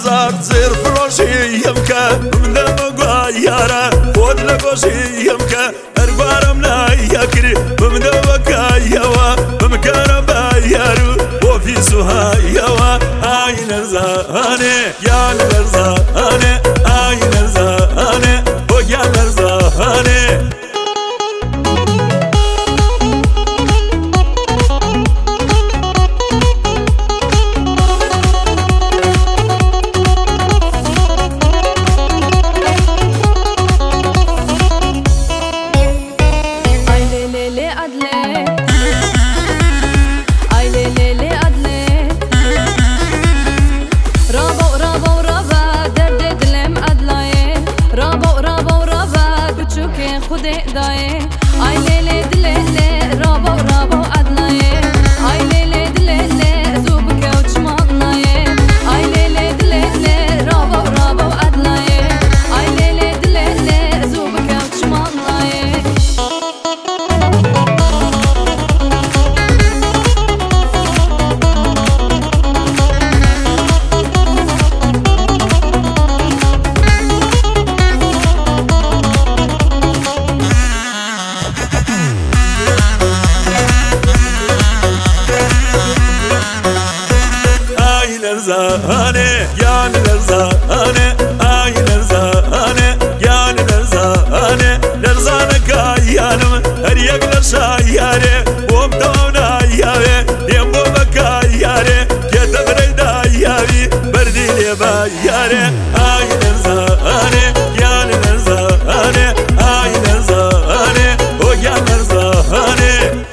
هزار زير فروشي يمكا من دمقوا يارا خود لقوشي يمكا أربار منا يكري من دمقا يوا بمكان بايارو وفي سوها يوا آي نرزاني يا نرزاني آي نرزاني ويا نرزاني Ay lele dilele rabo rabo adlaye ay lele dilele zubke uçmanlaye ay lele dilele rabo rabo adlaye ay lele dilele zubke uçmanlaye نرزاني يا نرزاني آي نرزاني يا نرزاني نرزانك يانم هريق لرشاياري ومتونا ياري يمو بكاياري كتب ريدا ياري بردي لي باياري آي نرزاني يا نرزاني آي نرزاني ويا نرزاني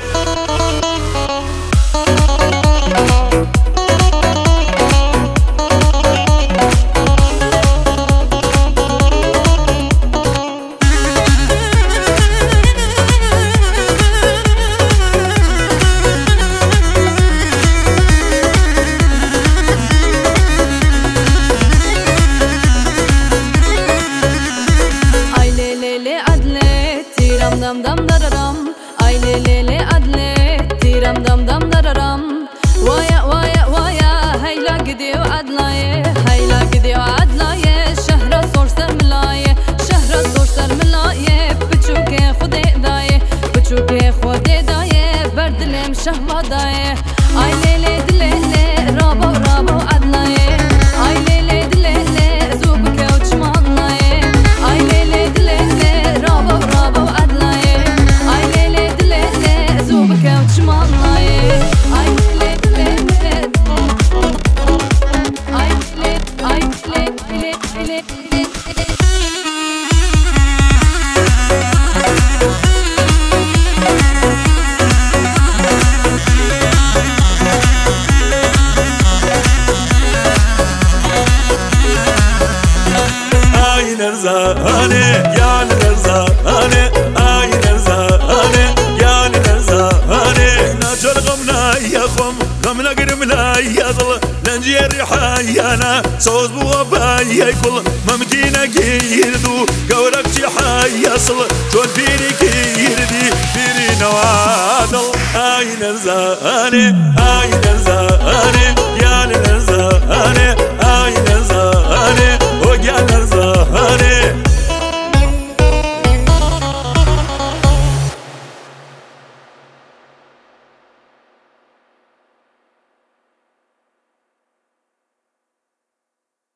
dam dam dararam ay lele adle tiram dam dam dararam vaya vaya vaya hayla gidiyor adlaye hayla gidiyor adlaye şehre sorsar milaye şehre sorsar milaye biçuke xude daye biçuke xude daye berdilem şahvadaye ay lele dilele rabo rabo adlaye ay lele dilele zubke uçmanlaye ay lele dilele rabo rabo adlaye نرزاني يا نرزاني آي نرزاني يا نرزاني ناجر غمنا يا خم غمنا قرمنا يا ظل ننجي الرحايانا صوز بوفاي كل ممكينا كيردو قورك جحاي يصل جون فيني كيردي فيني نوادل آي نرزاني آي نرزاني